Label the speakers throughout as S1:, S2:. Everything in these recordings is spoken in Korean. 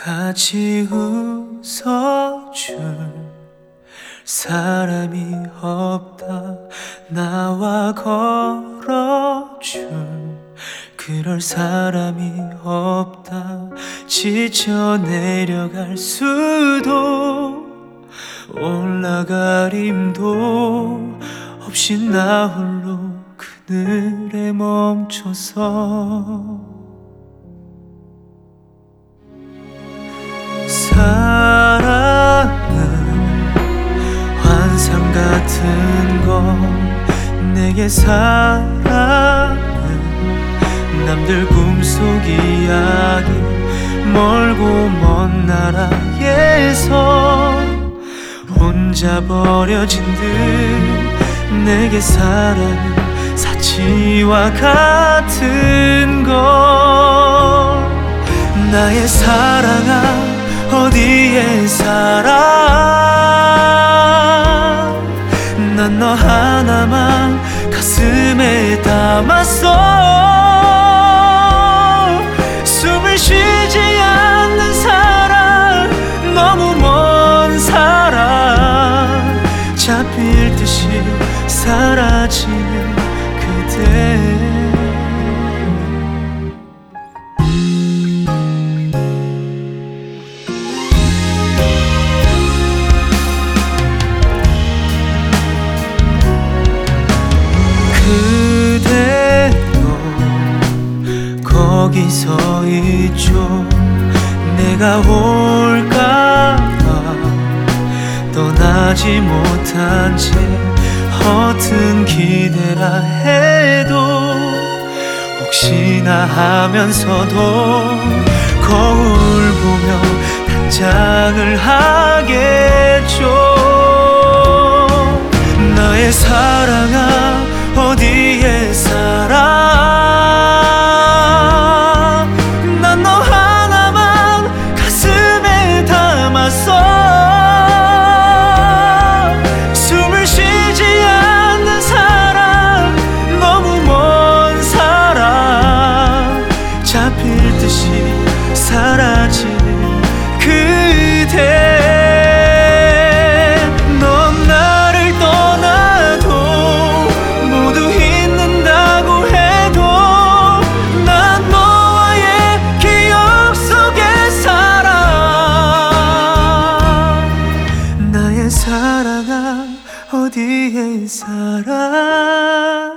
S1: 같이 웃어줄 사람이 없다. 나와 걸어줄 그럴 사람이 없다. 지쳐 내려갈 수도 올라갈 힘도 없이 나 홀로 그늘에 멈춰서 사랑은 환상 같은 건 내게 사랑은 남들 꿈속 이야기 멀고 먼 나라에서 혼자 버려진 듯 내게 사랑은 사치와 같은 것. 나의 사랑아 어디에 살아. 난 너 하나만 가슴에 담았어. 숨을 쉬지 않는 사랑 너무 먼 사랑 잡힐 듯이 사라지는 그대. 거기 서 있죠. 내가 올까봐 떠나지 못한 채 허튼 기대라 해도 혹시나 하면서도 거울 보며 단장을 하겠죠. 나의 사랑아 어디에 살아. 숨을 쉬지 않는 사랑 너무 먼 사랑 잡힐 듯이 사라지는 그대. 넌 나를 떠나도 모두 잊는다고 해도 난 너와의 기억 속에 살아. 나의 사랑아 어디에 살아요.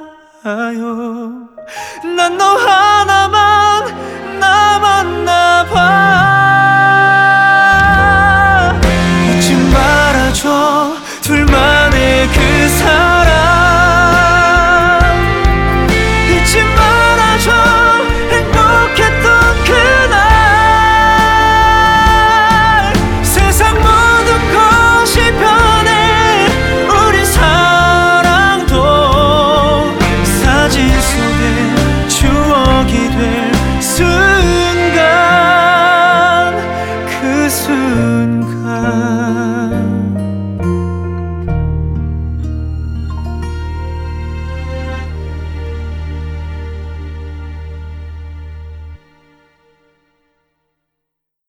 S1: 난 너 하나만 남았나 봐. 잊지 말아줘 둘만의 그 사랑. 잊지 말아줘 행복했던 그날. 세상 모든 것이 변해 우리 사랑도 사진 속에 추억이 될 순간 그 순간